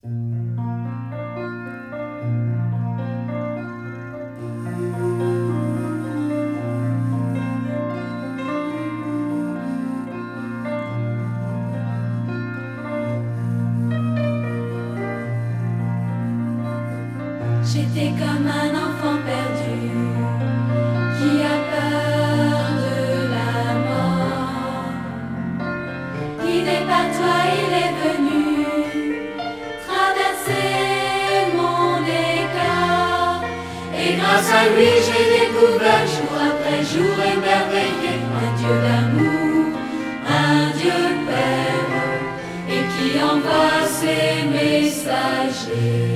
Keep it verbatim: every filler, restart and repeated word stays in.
J'étais comme un enfant perdu qui a peur de la mort. Guidé par toi, il est venu traverser mon décor. Et grâce à lui, j'ai découvert jour après jour émerveillé un Dieu d'amour, un Dieu Père, et qui envoie ses messagers.